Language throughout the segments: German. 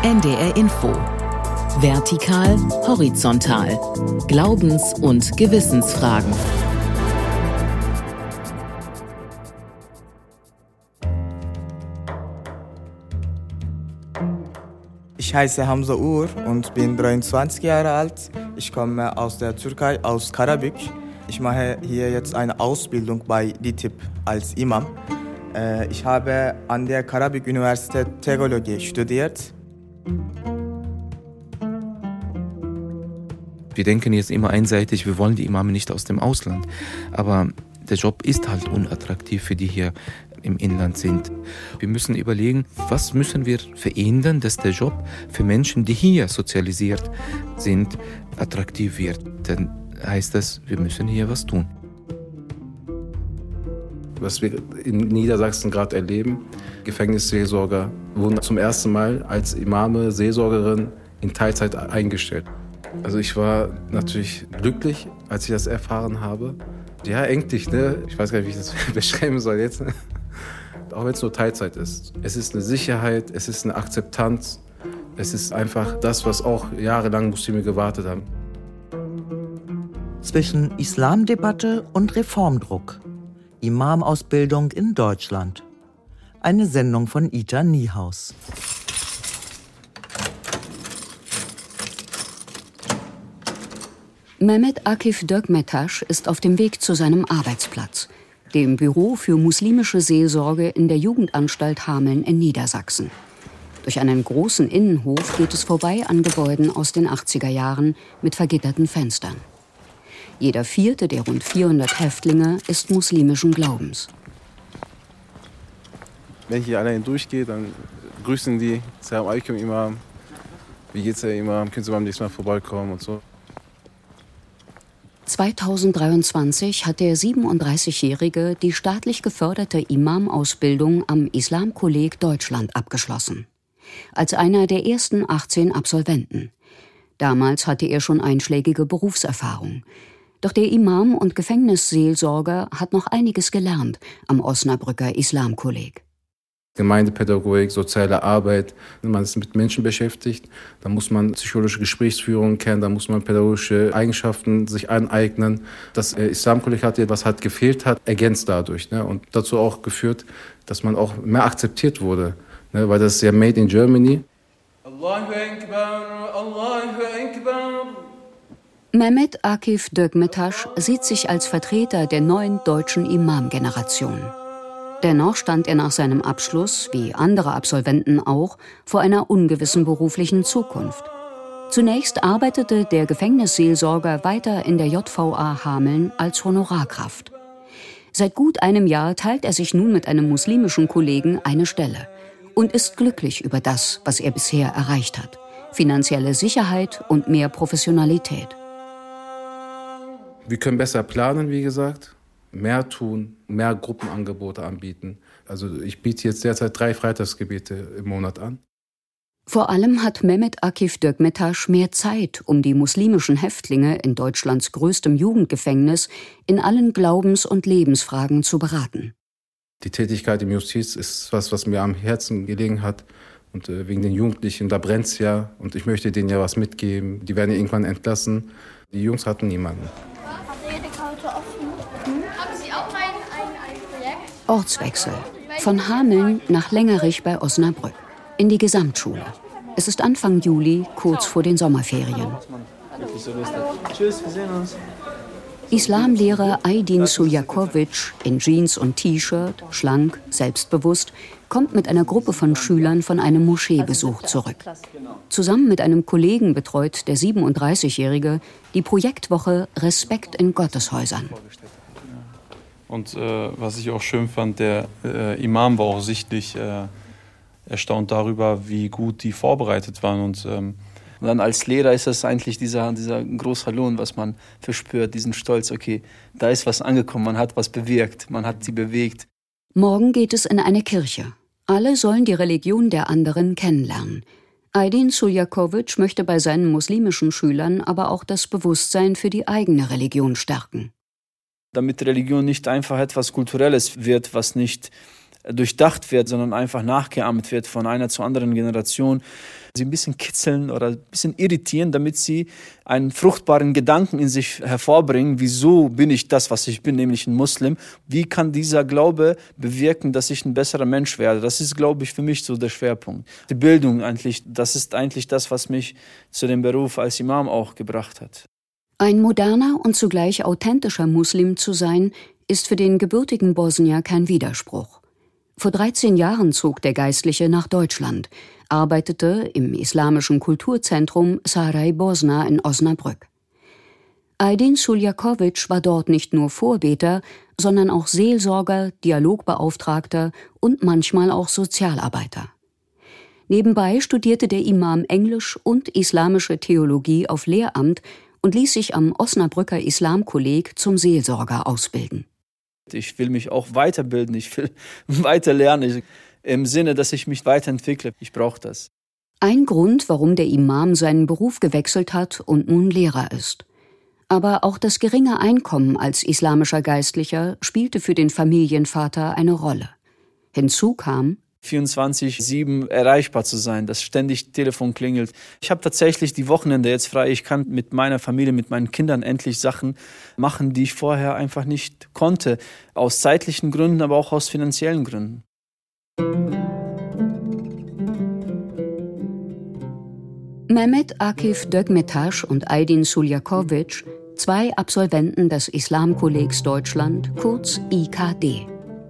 NDR Info. Vertikal, horizontal. Glaubens- und Gewissensfragen. Ich heiße Hamza Uğur und bin 23 Jahre alt. Ich komme aus der Türkei, aus Karabük. Ich mache hier jetzt eine Ausbildung bei DİTİB als Imam. Ich habe an der Karabük-Universität Theologie studiert. Wir denken jetzt immer einseitig, wir wollen die Imame nicht aus dem Ausland. Aber der Job ist halt unattraktiv für die hier im Inland sind. Wir müssen überlegen, was müssen wir verändern, dass der Job für Menschen, die hier sozialisiert sind, attraktiv wird. Dann heißt das, wir müssen hier was tun. Was wir in Niedersachsen gerade erleben, Gefängnisseelsorger wurden zum ersten Mal als Imame, Seelsorgerin in Teilzeit eingestellt. Also ich war natürlich glücklich, als ich das erfahren habe. Ja, endlich, ne? Ich weiß gar nicht, wie ich das beschreiben soll jetzt. Auch wenn es nur Teilzeit ist. Es ist eine Sicherheit, es ist eine Akzeptanz. Es ist einfach das, was auch jahrelang Muslime gewartet haben. Zwischen Islamdebatte und Reformdruck. Imamausbildung in Deutschland. Eine Sendung von Ita Niehaus. Mehmet Akif Dökmetaş ist auf dem Weg zu seinem Arbeitsplatz, dem Büro für muslimische Seelsorge in der Jugendanstalt Hameln in Niedersachsen. Durch einen großen Innenhof geht es vorbei an Gebäuden aus den 80er Jahren mit vergitterten Fenstern. Jeder vierte der rund 400 Häftlinge ist muslimischen Glaubens. Wenn ich hier allein durchgehe, dann grüßen die, Salam alaikum Imam, wie geht's der Imam, können Sie beim nächsten Mal vorbeikommen und so. 2023 hat der 37-Jährige die staatlich geförderte Imam-Ausbildung am Islamkolleg Deutschland abgeschlossen. Als einer der ersten 18 Absolventen. Damals hatte er schon einschlägige Berufserfahrung. Doch der Imam und Gefängnisseelsorger hat noch einiges gelernt am Osnabrücker Islamkolleg. Gemeindepädagogik, soziale Arbeit, wenn man sich mit Menschen beschäftigt, dann muss man psychologische Gesprächsführung kennen, dann muss man pädagogische Eigenschaften sich aneignen. Das Islamkolleg was halt gefehlt hat, ergänzt dadurch, ne? Und dazu auch geführt, dass man auch mehr akzeptiert wurde, ne? Weil das ist ja made in Germany. Allahu Akbar, Allahu Akbar. Mehmet Akif Dökmetaş sieht sich als Vertreter der neuen deutschen Imam-Generation. Dennoch stand er nach seinem Abschluss, wie andere Absolventen auch, vor einer ungewissen beruflichen Zukunft. Zunächst arbeitete der Gefängnisseelsorger weiter in der JVA Hameln als Honorarkraft. Seit gut einem Jahr teilt er sich nun mit einem muslimischen Kollegen eine Stelle und ist glücklich über das, was er bisher erreicht hat. Finanzielle Sicherheit und mehr Professionalität. Wir können besser planen, wie gesagt, mehr tun, mehr Gruppenangebote anbieten. Also ich biete jetzt derzeit 3 Freitagsgebete im Monat an. Vor allem hat Mehmet Akif Dökmetaş mehr Zeit, um die muslimischen Häftlinge in Deutschlands größtem Jugendgefängnis in allen Glaubens- und Lebensfragen zu beraten. Die Tätigkeit im Justiz ist was mir am Herzen gelegen hat. Und wegen den Jugendlichen, da brennt's ja. Und ich möchte denen ja was mitgeben. Die werden ja irgendwann entlassen. Die Jungs hatten niemanden. Ortswechsel. Von Hameln nach Längerich bei Osnabrück. In die Gesamtschule. Es ist Anfang Juli, kurz vor den Sommerferien. Tschüss, wir sehen uns. Islamlehrer Aydin Suljakovic in Jeans und T-Shirt, schlank, selbstbewusst, kommt mit einer Gruppe von Schülern von einem Moscheebesuch zurück. Zusammen mit einem Kollegen betreut der 37-Jährige die Projektwoche Respekt in Gotteshäusern. Und was ich auch schön fand, der Imam war auch sichtlich erstaunt darüber, wie gut die vorbereitet waren. Und dann als Lehrer ist das eigentlich dieser große Lohn, was man verspürt, diesen Stolz, okay, da ist was angekommen, man hat was bewirkt, man hat sie bewegt. Morgen geht es in eine Kirche. Alle sollen die Religion der anderen kennenlernen. Aydin Suljakovic möchte bei seinen muslimischen Schülern aber auch das Bewusstsein für die eigene Religion stärken. Damit Religion nicht einfach etwas Kulturelles wird, was nicht durchdacht wird, sondern einfach nachgeahmt wird von einer zur anderen Generation. Sie ein bisschen kitzeln oder ein bisschen irritieren, damit sie einen fruchtbaren Gedanken in sich hervorbringen. Wieso bin ich das, was ich bin, nämlich ein Muslim? Wie kann dieser Glaube bewirken, dass ich ein besserer Mensch werde? Das ist, glaube ich, für mich so der Schwerpunkt. Die Bildung eigentlich, das ist eigentlich das, was mich zu dem Beruf als Imam auch gebracht hat. Ein moderner und zugleich authentischer Muslim zu sein, ist für den gebürtigen Bosnier kein Widerspruch. Vor 13 Jahren zog der Geistliche nach Deutschland, arbeitete im islamischen Kulturzentrum Saraybosna in Osnabrück. Aydin Suljakovic war dort nicht nur Vorbeter, sondern auch Seelsorger, Dialogbeauftragter und manchmal auch Sozialarbeiter. Nebenbei studierte der Imam Englisch und islamische Theologie auf Lehramt und ließ sich am Osnabrücker Islamkolleg zum Seelsorger ausbilden. Ich will mich auch weiterbilden, ich will weiter lernen, im Sinne, dass ich mich weiterentwickle. Ich brauche das. Ein Grund, warum der Imam seinen Beruf gewechselt hat und nun Lehrer ist. Aber auch das geringe Einkommen als islamischer Geistlicher spielte für den Familienvater eine Rolle. Hinzu kam, 24/7 erreichbar zu sein, dass ständig Telefon klingelt. Ich habe tatsächlich die Wochenende jetzt frei. Ich kann mit meiner Familie, mit meinen Kindern endlich Sachen machen, die ich vorher einfach nicht konnte. Aus zeitlichen Gründen, aber auch aus finanziellen Gründen. Mehmet Akif Dögmetaş und Aydin Suljakovic, 2 Absolventen des Islamkollegs Deutschland, kurz IKD.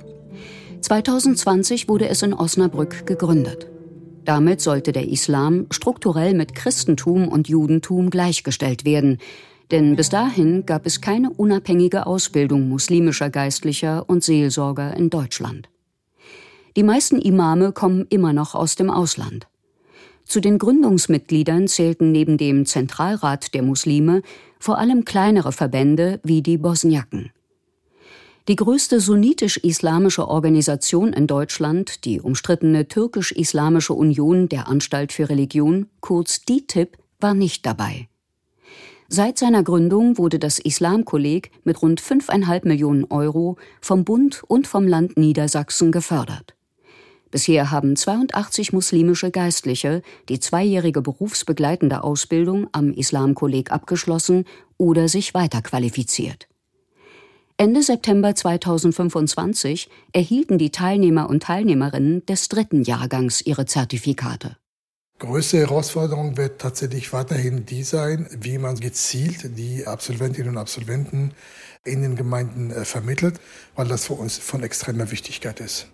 2020 wurde es in Osnabrück gegründet. Damit sollte der Islam strukturell mit Christentum und Judentum gleichgestellt werden, denn bis dahin gab es keine unabhängige Ausbildung muslimischer Geistlicher und Seelsorger in Deutschland. Die meisten Imame kommen immer noch aus dem Ausland. Zu den Gründungsmitgliedern zählten neben dem Zentralrat der Muslime vor allem kleinere Verbände wie die Bosniaken. Die größte sunnitisch-islamische Organisation in Deutschland, die umstrittene Türkisch-Islamische Union der Anstalt für Religion, kurz DİTİB, war nicht dabei. Seit seiner Gründung wurde das Islamkolleg mit rund 5,5 Millionen Euro vom Bund und vom Land Niedersachsen gefördert. Bisher haben 82 muslimische Geistliche die 2-jährige berufsbegleitende Ausbildung am Islamkolleg abgeschlossen oder sich weiterqualifiziert. Ende September 2025 erhielten die Teilnehmer und Teilnehmerinnen des 3. Jahrgangs ihre Zertifikate. Größte Herausforderung wird tatsächlich weiterhin die sein, wie man gezielt die Absolventinnen und Absolventen in den Gemeinden vermittelt, weil das für uns von extremer Wichtigkeit ist.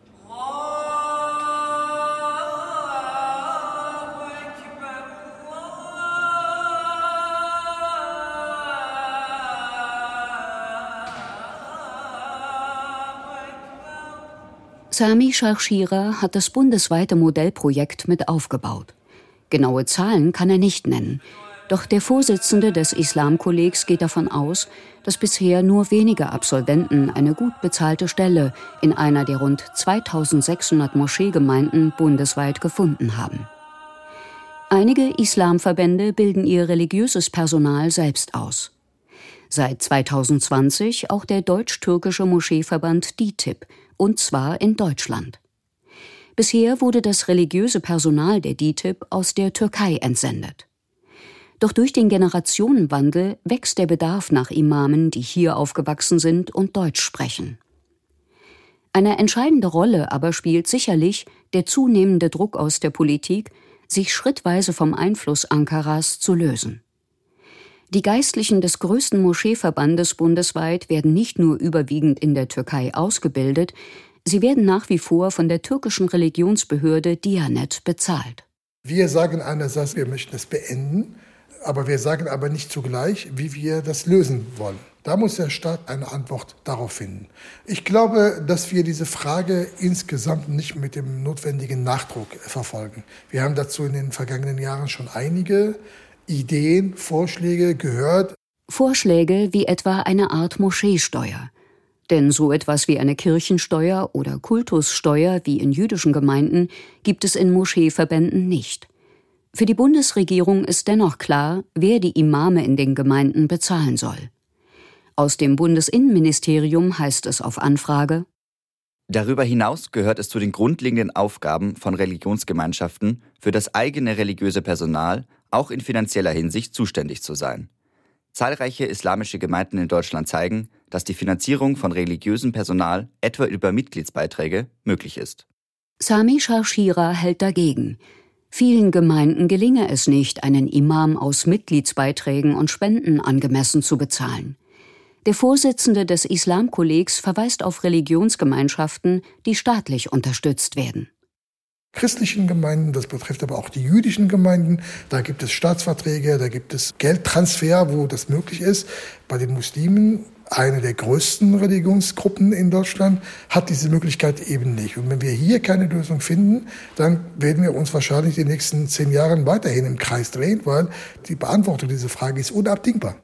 Sami Scharschira hat das bundesweite Modellprojekt mit aufgebaut. Genaue Zahlen kann er nicht nennen. Doch der Vorsitzende des Islamkollegs geht davon aus, dass bisher nur wenige Absolventen eine gut bezahlte Stelle in einer der rund 2600 Moscheegemeinden bundesweit gefunden haben. Einige Islamverbände bilden ihr religiöses Personal selbst aus. Seit 2020 auch der deutsch-türkische Moscheeverband DİTİB, und zwar in Deutschland. Bisher wurde das religiöse Personal der DİTİB aus der Türkei entsendet. Doch durch den Generationenwandel wächst der Bedarf nach Imamen, die hier aufgewachsen sind und Deutsch sprechen. Eine entscheidende Rolle aber spielt sicherlich der zunehmende Druck aus der Politik, sich schrittweise vom Einfluss Ankaras zu lösen. Die Geistlichen des größten Moscheeverbandes bundesweit werden nicht nur überwiegend in der Türkei ausgebildet, sie werden nach wie vor von der türkischen Religionsbehörde Diyanet bezahlt. Wir sagen einerseits, wir möchten es beenden, aber wir sagen aber nicht zugleich, wie wir das lösen wollen. Da muss der Staat eine Antwort darauf finden. Ich glaube, dass wir diese Frage insgesamt nicht mit dem notwendigen Nachdruck verfolgen. Wir haben dazu in den vergangenen Jahren schon einige Ideen, Vorschläge gehört. Vorschläge wie etwa eine Art Moscheesteuer. Denn so etwas wie eine Kirchensteuer oder Kultussteuer wie in jüdischen Gemeinden gibt es in Moscheeverbänden nicht. Für die Bundesregierung ist dennoch klar, wer die Imame in den Gemeinden bezahlen soll. Aus dem Bundesinnenministerium heißt es auf Anfrage: Darüber hinaus gehört es zu den grundlegenden Aufgaben von Religionsgemeinschaften, für das eigene religiöse Personal auch in finanzieller Hinsicht zuständig zu sein. Zahlreiche islamische Gemeinden in Deutschland zeigen, dass die Finanzierung von religiösem Personal etwa über Mitgliedsbeiträge möglich ist. Sami Sharshira hält dagegen. Vielen Gemeinden gelinge es nicht, einen Imam aus Mitgliedsbeiträgen und Spenden angemessen zu bezahlen. Der Vorsitzende des Islamkollegs verweist auf Religionsgemeinschaften, die staatlich unterstützt werden. Christlichen Gemeinden, das betrifft aber auch die jüdischen Gemeinden. Da gibt es Staatsverträge, da gibt es Geldtransfer, wo das möglich ist. Bei den Muslimen, eine der größten Religionsgruppen in Deutschland, hat diese Möglichkeit eben nicht. Und wenn wir hier keine Lösung finden, dann werden wir uns wahrscheinlich die nächsten 10 Jahre weiterhin im Kreis drehen, weil die Beantwortung dieser Frage ist unabdingbar.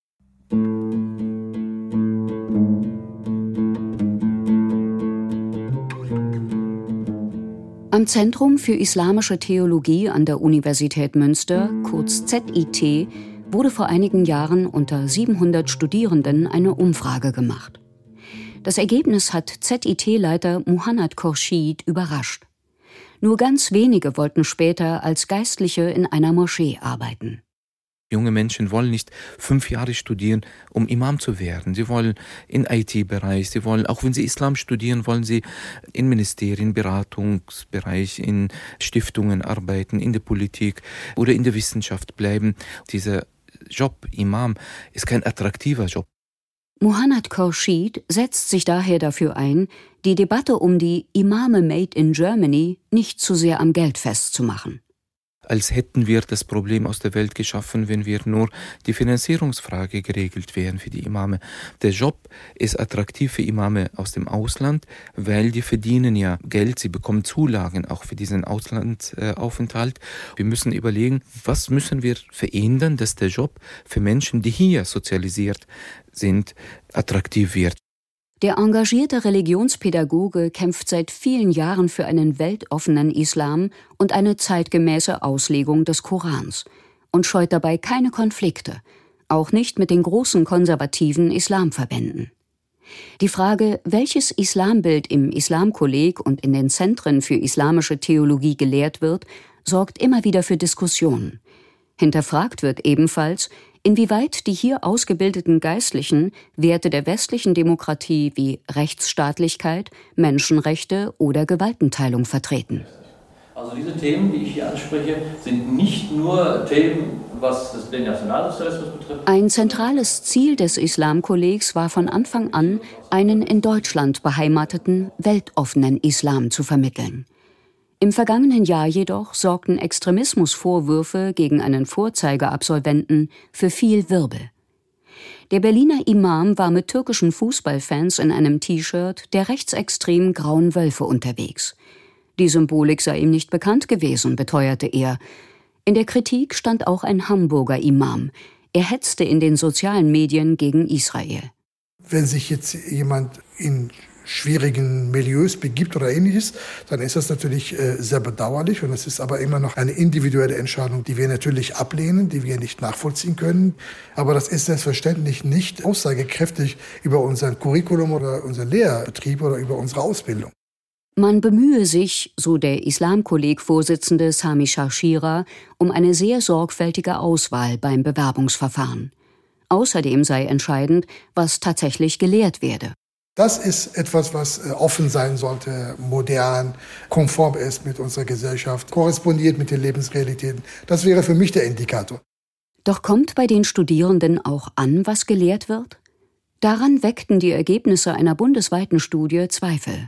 Am Zentrum für Islamische Theologie an der Universität Münster, kurz ZIT, wurde vor einigen Jahren unter 700 Studierenden eine Umfrage gemacht. Das Ergebnis hat ZIT-Leiter Muhannad Khorshid überrascht. Nur ganz wenige wollten später als Geistliche in einer Moschee arbeiten. Junge Menschen wollen nicht 5 Jahre studieren, um Imam zu werden. Sie wollen im IT-Bereich, sie wollen, auch wenn sie Islam studieren, wollen sie in Ministerien, Beratungsbereich, in Stiftungen arbeiten, in der Politik oder in der Wissenschaft bleiben. Dieser Job, Imam, ist kein attraktiver Job. Muhannad Khorshid setzt sich daher dafür ein, die Debatte um die Imame Made in Germany nicht zu sehr am Geld festzumachen. Als hätten wir das Problem aus der Welt geschaffen, wenn wir nur die Finanzierungsfrage geregelt wären für die Imame. Der Job ist attraktiv für Imame aus dem Ausland, weil die verdienen ja Geld, sie bekommen Zulagen auch für diesen Auslandsaufenthalt. Wir müssen überlegen, was müssen wir verändern, dass der Job für Menschen, die hier sozialisiert sind, attraktiv wird. Der engagierte Religionspädagoge kämpft seit vielen Jahren für einen weltoffenen Islam und eine zeitgemäße Auslegung des Korans und scheut dabei keine Konflikte, auch nicht mit den großen konservativen Islamverbänden. Die Frage, welches Islambild im Islamkolleg und in den Zentren für islamische Theologie gelehrt wird, sorgt immer wieder für Diskussionen. Hinterfragt wird ebenfalls, inwieweit die hier ausgebildeten Geistlichen Werte der westlichen Demokratie wie Rechtsstaatlichkeit, Menschenrechte oder Gewaltenteilung vertreten. Also diese Themen, die ich hier anspreche, sind nicht nur Themen, was den Nationalsozialismus betrifft. Ein zentrales Ziel des Islamkollegs war von Anfang an, einen in Deutschland beheimateten, weltoffenen Islam zu vermitteln. Im vergangenen Jahr jedoch sorgten Extremismusvorwürfe gegen einen Vorzeigeabsolventen für viel Wirbel. Der Berliner Imam war mit türkischen Fußballfans in einem T-Shirt der rechtsextremen Grauen Wölfe unterwegs. Die Symbolik sei ihm nicht bekannt gewesen, beteuerte er. In der Kritik stand auch ein Hamburger Imam. Er hetzte in den sozialen Medien gegen Israel. Wenn sich jetzt jemand in schwierigen Milieus begibt oder Ähnliches, dann ist das natürlich sehr bedauerlich. Und es ist aber immer noch eine individuelle Entscheidung, die wir natürlich ablehnen, die wir nicht nachvollziehen können. Aber das ist selbstverständlich nicht aussagekräftig über unser Curriculum oder unser Lehrbetrieb oder über unsere Ausbildung. Man bemühe sich, so der Islamkolleg-Vorsitzende Sami Sharshira, um eine sehr sorgfältige Auswahl beim Bewerbungsverfahren. Außerdem sei entscheidend, was tatsächlich gelehrt werde. Das ist etwas, was offen sein sollte, modern, konform ist mit unserer Gesellschaft, korrespondiert mit den Lebensrealitäten. Das wäre für mich der Indikator. Doch kommt bei den Studierenden auch an, was gelehrt wird? Daran weckten die Ergebnisse einer bundesweiten Studie Zweifel.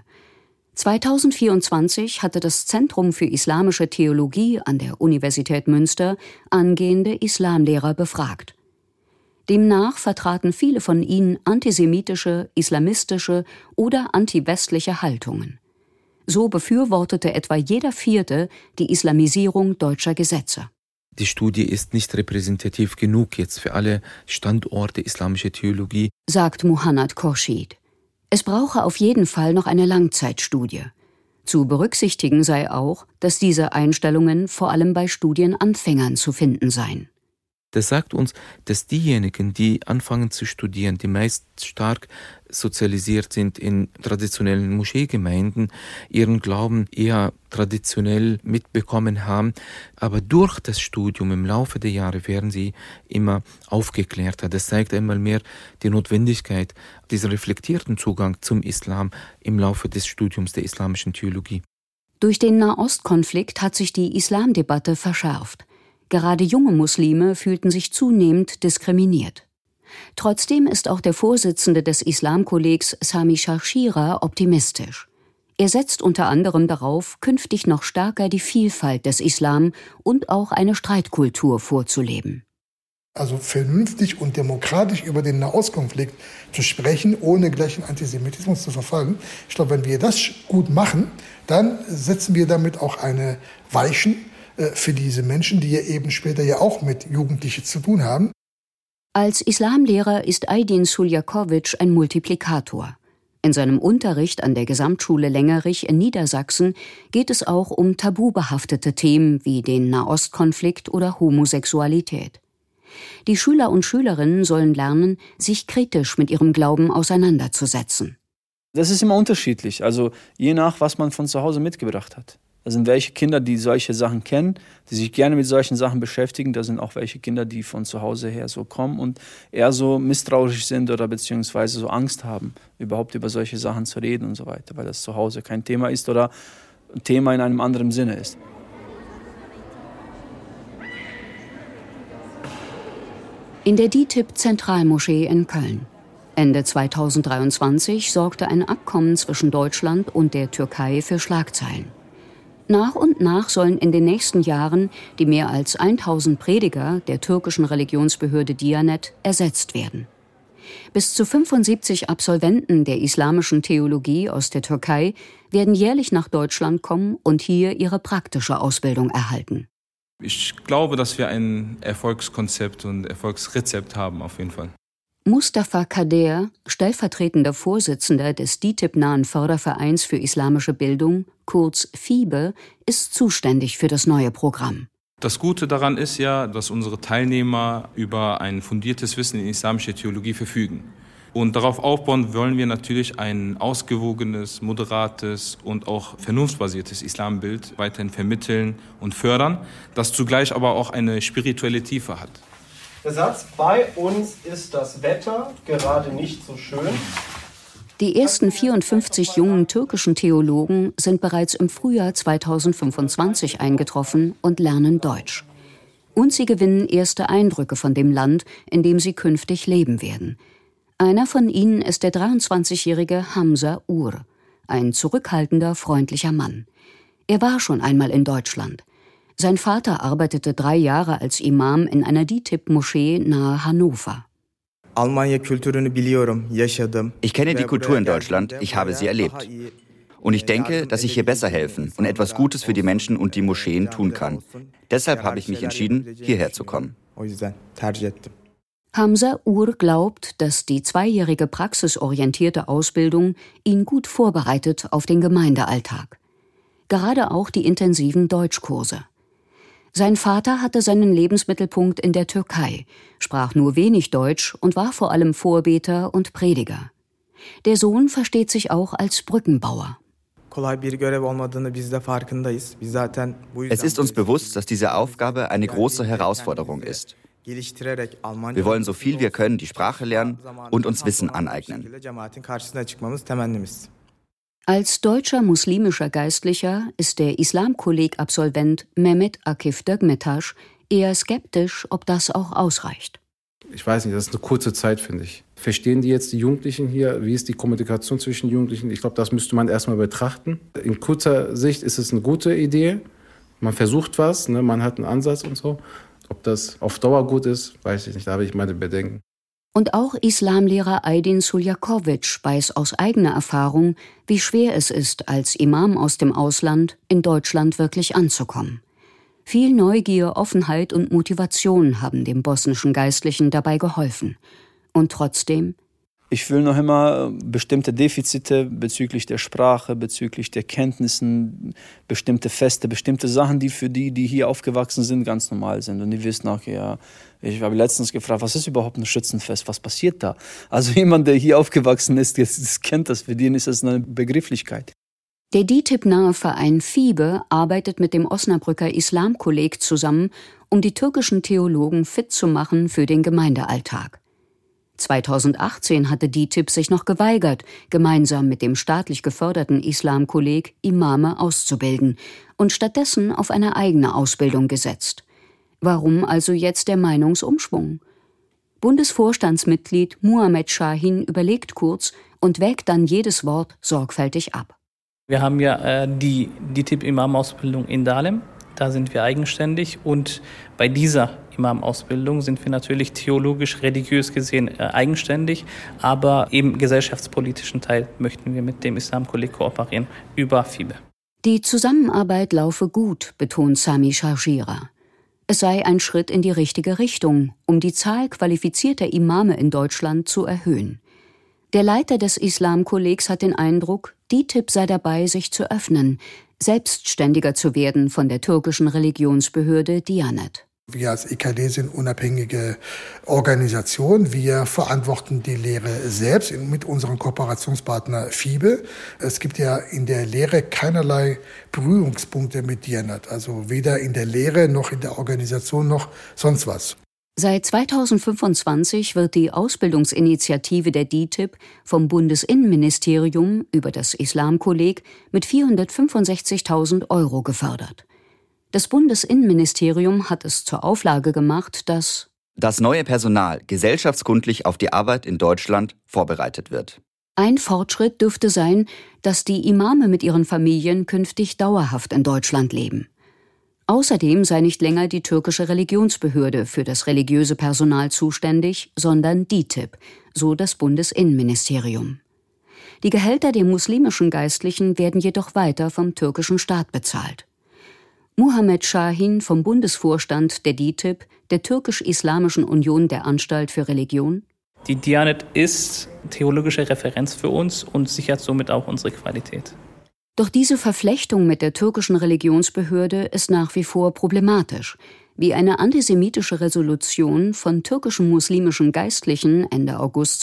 2024 hatte das Zentrum für islamische Theologie an der Universität Münster angehende Islamlehrer befragt. Demnach vertraten viele von ihnen antisemitische, islamistische oder antiwestliche Haltungen. So befürwortete etwa jeder Vierte die Islamisierung deutscher Gesetze. Die Studie ist nicht repräsentativ genug jetzt für alle Standorte islamischer Theologie, sagt Muhannad Khorshid. Es brauche auf jeden Fall noch eine Langzeitstudie. Zu berücksichtigen sei auch, dass diese Einstellungen vor allem bei Studienanfängern zu finden seien. Das sagt uns, dass diejenigen, die anfangen zu studieren, die meist stark sozialisiert sind in traditionellen Moscheegemeinden, ihren Glauben eher traditionell mitbekommen haben. Aber durch das Studium im Laufe der Jahre werden sie immer aufgeklärter. Das zeigt einmal mehr die Notwendigkeit, diesen reflektierten Zugang zum Islam im Laufe des Studiums der islamischen Theologie. Durch den Nahostkonflikt hat sich die Islamdebatte verschärft. Gerade junge Muslime fühlten sich zunehmend diskriminiert. Trotzdem ist auch der Vorsitzende des Islamkollegs Sami Sharshira optimistisch. Er setzt unter anderem darauf, künftig noch stärker die Vielfalt des Islam und auch eine Streitkultur vorzuleben. Also vernünftig und demokratisch über den Nahostkonflikt zu sprechen, ohne gleich in Antisemitismus zu verfallen. Ich glaube, wenn wir das gut machen, dann setzen wir damit auch eine Weichen für diese Menschen, die ja eben später ja auch mit Jugendlichen zu tun haben. Als Islamlehrer ist Aydin Suljakovic ein Multiplikator. In seinem Unterricht an der Gesamtschule Lengerich in Niedersachsen geht es auch um tabubehaftete Themen wie den Nahostkonflikt oder Homosexualität. Die Schüler und Schülerinnen sollen lernen, sich kritisch mit ihrem Glauben auseinanderzusetzen. Das ist immer unterschiedlich, also je nach, was man von zu Hause mitgebracht hat. Da sind welche Kinder, die solche Sachen kennen, die sich gerne mit solchen Sachen beschäftigen. Da sind auch welche Kinder, die von zu Hause her so kommen und eher so misstrauisch sind oder beziehungsweise so Angst haben, überhaupt über solche Sachen zu reden und so weiter, weil das zu Hause kein Thema ist oder ein Thema in einem anderen Sinne ist. In der DİTİB-Zentralmoschee in Köln. Ende 2023 sorgte ein Abkommen zwischen Deutschland und der Türkei für Schlagzeilen. Nach und nach sollen in den nächsten Jahren die mehr als 1000 Prediger der türkischen Religionsbehörde Diyanet ersetzt werden. Bis zu 75 Absolventen der islamischen Theologie aus der Türkei werden jährlich nach Deutschland kommen und hier ihre praktische Ausbildung erhalten. Ich glaube, dass wir ein Erfolgskonzept und Erfolgsrezept haben, auf jeden Fall. Mustafa Kader, stellvertretender Vorsitzender des DİTİB-nahen Fördervereins für islamische Bildung, kurz FIBE, ist zuständig für das neue Programm. Das Gute daran ist ja, dass unsere Teilnehmer über ein fundiertes Wissen in islamischer Theologie verfügen. Und darauf aufbauen wollen wir natürlich ein ausgewogenes, moderates und auch vernunftbasiertes Islambild weiterhin vermitteln und fördern, das zugleich aber auch eine spirituelle Tiefe hat. Der Satz, bei uns ist das Wetter gerade nicht so schön. Die ersten 54 jungen türkischen Theologen sind bereits im Frühjahr 2025 eingetroffen und lernen Deutsch. Und sie gewinnen erste Eindrücke von dem Land, in dem sie künftig leben werden. Einer von ihnen ist der 23-jährige Hamza Ur, ein zurückhaltender, freundlicher Mann. Er war schon einmal in Deutschland. Sein Vater arbeitete 3 Jahre als Imam in einer DİTİB-Moschee nahe Hannover. Ich kenne die Kultur in Deutschland, ich habe sie erlebt. Und ich denke, dass ich hier besser helfen und etwas Gutes für die Menschen und die Moscheen tun kann. Deshalb habe ich mich entschieden, hierher zu kommen. Hamza Ur glaubt, dass die 2-jährige praxisorientierte Ausbildung ihn gut vorbereitet auf den Gemeindealltag. Gerade auch die intensiven Deutschkurse. Sein Vater hatte seinen Lebensmittelpunkt in der Türkei, sprach nur wenig Deutsch und war vor allem Vorbeter und Prediger. Der Sohn versteht sich auch als Brückenbauer. Es ist uns bewusst, dass diese Aufgabe eine große Herausforderung ist. Wir wollen so viel wir können die Sprache lernen und uns Wissen aneignen. Als deutscher muslimischer Geistlicher ist der Islamkolleg-Absolvent Mehmet Akif Dögmetaş eher skeptisch, ob das auch ausreicht. Ich weiß nicht, das ist eine kurze Zeit, finde ich. Verstehen die jetzt die Jugendlichen hier? Wie ist die Kommunikation zwischen Jugendlichen? Ich glaube, das müsste man erstmal betrachten. In kurzer Sicht ist es eine gute Idee. Man versucht was, ne? Man hat einen Ansatz und so. Ob das auf Dauer gut ist, weiß ich nicht. Da habe ich meine Bedenken. Und auch Islamlehrer Aydin Suljakovic weiß aus eigener Erfahrung, wie schwer es ist, als Imam aus dem Ausland in Deutschland wirklich anzukommen. Viel Neugier, Offenheit und Motivation haben dem bosnischen Geistlichen dabei geholfen. Und trotzdem: Ich fühle noch immer bestimmte Defizite bezüglich der Sprache, bezüglich der Kenntnissen, bestimmte Feste, bestimmte Sachen, die für die hier aufgewachsen sind, ganz normal sind. Und die wissen auch, ja, ich habe letztens gefragt, was ist überhaupt ein Schützenfest, was passiert da? Also jemand, der hier aufgewachsen ist, das kennt das, für den ist das eine Begrifflichkeit. Der DİTİB-nahe Verein FİBE arbeitet mit dem Osnabrücker Islamkolleg zusammen, um die türkischen Theologen fit zu machen für den Gemeindealltag. 2018 hatte DİTİB sich noch geweigert, gemeinsam mit dem staatlich geförderten Islamkolleg Imame auszubilden und stattdessen auf eine eigene Ausbildung gesetzt. Warum also jetzt der Meinungsumschwung? Bundesvorstandsmitglied Muhammed Şahin überlegt kurz und wägt dann jedes Wort sorgfältig ab. Wir haben ja die DİTİB-Imam-Ausbildung in Dahlem. Da sind wir eigenständig und bei dieser Imam-Ausbildung sind wir natürlich theologisch, religiös gesehen eigenständig, aber im gesellschaftspolitischen Teil möchten wir mit dem Islamkolleg kooperieren über FİBE. Die Zusammenarbeit laufe gut, betont Sami Şarşira. Es sei ein Schritt in die richtige Richtung, um die Zahl qualifizierter Imame in Deutschland zu erhöhen. Der Leiter des Islamkollegs hat den Eindruck, DİTİB sei dabei, sich zu öffnen, selbstständiger zu werden von der türkischen Religionsbehörde Diyanet. Wir als EKD sind unabhängige Organisation. Wir verantworten die Lehre selbst mit unserem Kooperationspartner FİBE. Es gibt ja in der Lehre keinerlei Berührungspunkte mit Diyanet. Also weder in der Lehre noch in der Organisation noch sonst was. Seit 2025 wird die Ausbildungsinitiative der DİTİB vom Bundesinnenministerium über das Islamkolleg mit 465.000 € gefördert. Das Bundesinnenministerium hat es zur Auflage gemacht, dass das neue Personal gesellschaftskundlich auf die Arbeit in Deutschland vorbereitet wird. Ein Fortschritt dürfte sein, dass die Imame mit ihren Familien künftig dauerhaft in Deutschland leben. Außerdem sei nicht länger die türkische Religionsbehörde für das religiöse Personal zuständig, sondern DİTİB, so das Bundesinnenministerium. Die Gehälter der muslimischen Geistlichen werden jedoch weiter vom türkischen Staat bezahlt. Muhammed Şahin vom Bundesvorstand der DİTİB, der Türkisch-Islamischen Union der Anstalt für Religion. Die Diyanet ist theologische Referenz für uns und sichert somit auch unsere Qualität. Doch diese Verflechtung mit der türkischen Religionsbehörde ist nach wie vor problematisch, wie eine antisemitische Resolution von türkischen muslimischen Geistlichen Ende August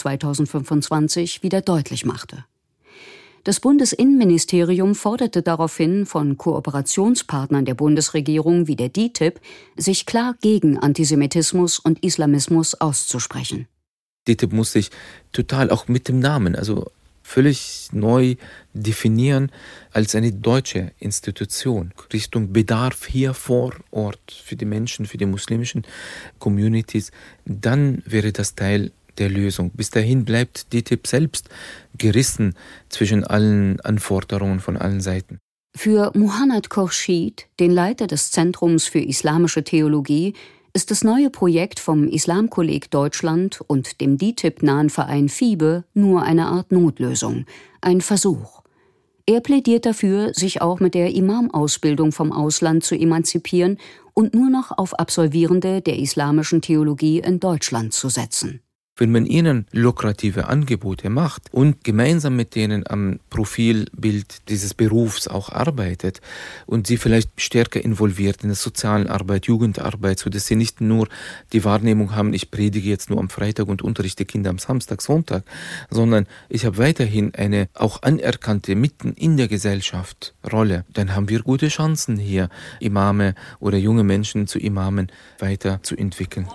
2025 wieder deutlich machte. Das Bundesinnenministerium forderte daraufhin von Kooperationspartnern der Bundesregierung wie der DİTİB, sich klar gegen Antisemitismus und Islamismus auszusprechen. DİTİB muss sich total auch mit dem Namen, also völlig neu definieren als eine deutsche Institution, Richtung Bedarf hier vor Ort für die Menschen, für die muslimischen Communities, dann wäre das Teil der Lösung. Bis dahin bleibt DİTİB selbst gerissen zwischen allen Anforderungen von allen Seiten. Für Muhannad Khorshid, den Leiter des Zentrums für islamische Theologie, ist das neue Projekt vom Islamkolleg Deutschland und dem DİTİB-nahen Verein FİBE nur eine Art Notlösung, ein Versuch. Er plädiert dafür, sich auch mit der Imam-Ausbildung vom Ausland zu emanzipieren und nur noch auf Absolvierende der islamischen Theologie in Deutschland zu setzen. Wenn man ihnen lukrative Angebote macht und gemeinsam mit denen am Profilbild dieses Berufs auch arbeitet und sie vielleicht stärker involviert in der sozialen Arbeit, Jugendarbeit, sodass sie nicht nur die Wahrnehmung haben, ich predige jetzt nur am Freitag und unterrichte Kinder am Samstag, Sonntag, sondern ich habe weiterhin eine auch anerkannte mitten in der Gesellschaft Rolle, dann haben wir gute Chancen hier, Imame oder junge Menschen zu Imamen weiterzuentwickeln.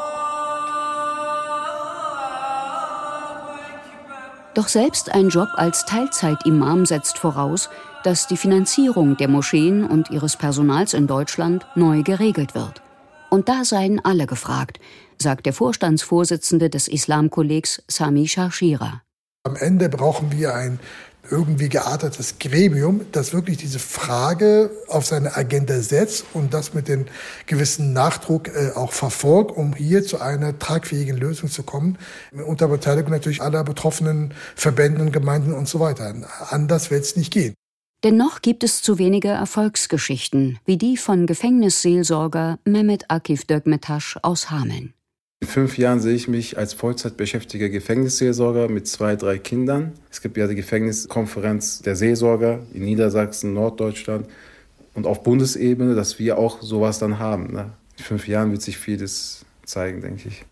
Doch selbst ein Job als Teilzeit-Imam setzt voraus, dass die Finanzierung der Moscheen und ihres Personals in Deutschland neu geregelt wird. Und da seien alle gefragt, sagt der Vorstandsvorsitzende des Islamkollegs Sami Şarşira. Am Ende brauchen wir ein irgendwie geartetes Gremium, das wirklich diese Frage auf seine Agenda setzt und das mit dem gewissen Nachdruck auch verfolgt, um hier zu einer tragfähigen Lösung zu kommen, unter Beteiligung natürlich aller betroffenen Verbände, Gemeinden und so weiter. Anders wird es nicht gehen. Dennoch gibt es zu wenige Erfolgsgeschichten, wie die von Gefängnisseelsorger Mehmet Akif Dökmetaş aus Hameln. In 5 Jahren sehe ich mich als Vollzeitbeschäftigter Gefängnisseelsorger mit 2, 3 Kindern. Es gibt ja die Gefängniskonferenz der Seelsorger in Niedersachsen, Norddeutschland und auf Bundesebene, dass wir auch sowas dann haben. Ne? In 5 Jahren wird sich vieles zeigen, denke ich.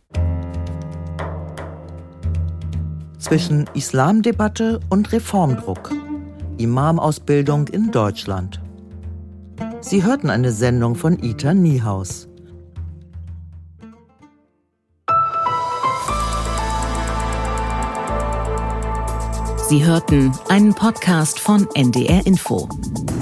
Zwischen Islamdebatte und Reformdruck. Imamausbildung in Deutschland. Sie hörten eine Sendung von Ita Niehaus. Sie hörten einen Podcast von NDR Info.